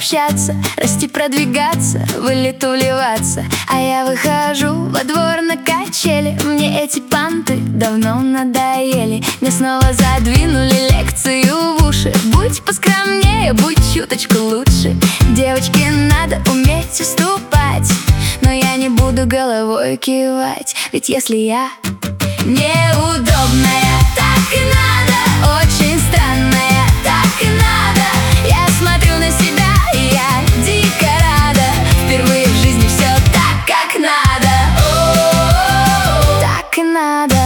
общаться, расти, продвигаться, в элиту вливаться. А я выхожу во двор на качели. Мне эти панты давно надоели. Мне снова задвинули лекцию в уши: будь поскромнее, будь чуточку лучше. Девочке надо уметь уступать, но я не буду головой кивать. Ведь если я неудобная, так и надо. Очень странная, так и надо. Я смотрю на себя, и я дико рада. Впервые в жизни все так, как надо. Так и надо.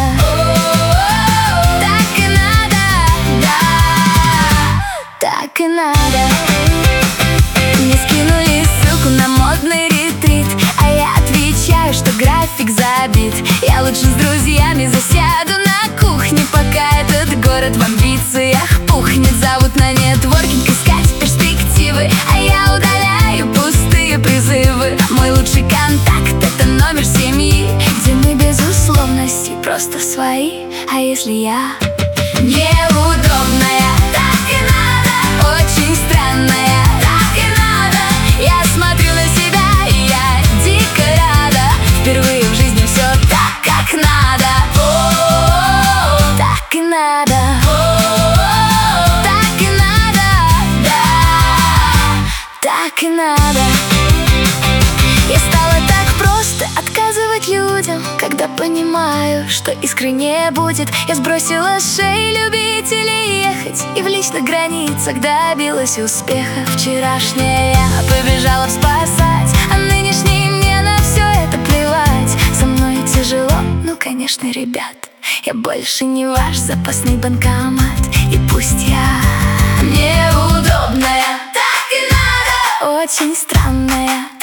Так и надо. Да, так и надо. Мне скинули ссылку на модный ретрит, а я отвечаю, что график забит. Я лучше с друзьями засяду на кухне, пока этот город в амбициях пухнет. Зовут на нетворкинг искать перспективы, а я удаляю пустые призывы. Мой лучший контакт — это номер семьи, где мы без условностей просто свои. А если я неудобная, так и надо. Очень странная, так и надо. Я смотрю на себя, и я дико рада. Впервые в жизни все так, как надо. Так и надо. Так и надо. Да, так и надо. Я стала так просто отказывать людям, когда понимаю, что искры не будет. Я сбросила с шеи любителей ехать и в личных границах добилась успеха. Вчерашняя я побежала спасать, а нынешней мне на все это плевать. Со мной тяжело, ну конечно, ребят, я больше не ваш запасной банкомат. И пусть я неудобная, так и надо. Очень странная,